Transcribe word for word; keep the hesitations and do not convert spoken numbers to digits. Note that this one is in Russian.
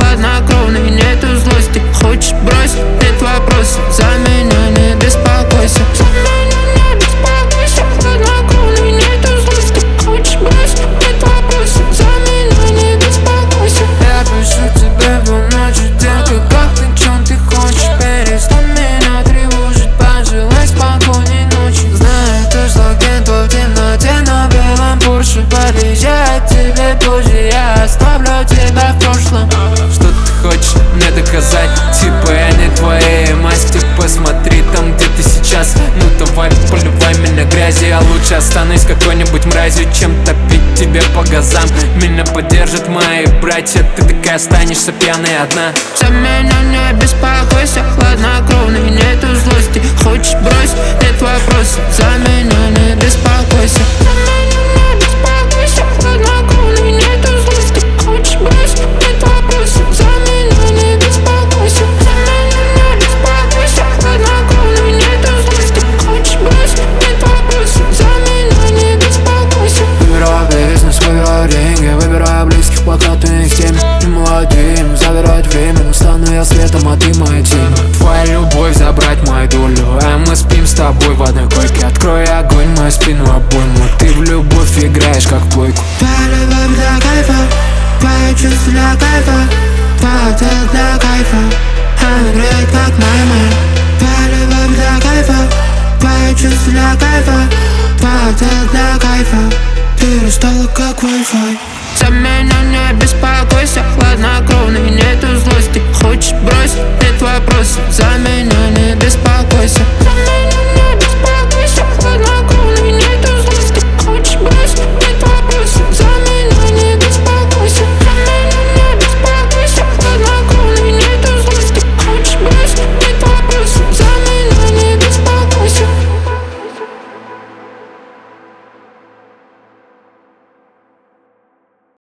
хладнокровный, нету злости. Хочешь брось, нет вопросов, за меня не беспокойся. За меня не беспокойся, хладнокровный, нету злости. Хочешь брось, нет вопросов, за меня не беспокойся. Я пишу тебе по ночи, детка, как ты, чем ты хочешь? Перестань меня тревожить, пожелай спокойной ночи. Знаю, ты слогин твой в темноте на белом Порше. Подъезжает тебе позже, я оставлю тебя в прошлом. Что ты хочешь мне доказать? Типа я не твоя масть. Ты посмотри там, где ты сейчас. Ну давай, поливай меня грязью. Я лучше останусь какой-нибудь мразью, чем топить тебе по газам. Меня поддержат мои братья, ты такая останешься пьяной одна. За меня не беспокойся, хладнокровный, нету злости. Хочешь брось, нет вопросов, за меня не беспокойся. За меня не беспокойся, хладнокровный, нету злости. Хочешь брось, нет вопросов, за меня не беспокойся. За меня не беспокойся, хладнокровный, нету злости. Хочешь брось, нет вопросов, за меня не беспокойся. Выбираю бизнес, выбираю деньги, выбираю близких, пока ты не с теми. Не молодым, забирать время, но стану я светом, а ты моя тень. Твоя любовь забрать мою долю, а мы спим с тобой в одной койке. Открой огонь, мою спину обойму, ты в любовь играешь как в плойку. Твоя любовь для кайфа, твои чувства для кайфа, твоя тело для кайфа, она греет как найман. Твоя любовь для кайфа, твои чувства для кайфа, твоя тело для кайфа, ты растала как Wi-Fi. За меня не беспокойся, хладнокровный, нету злости. Хочешь брось, нет вопросов, за меня не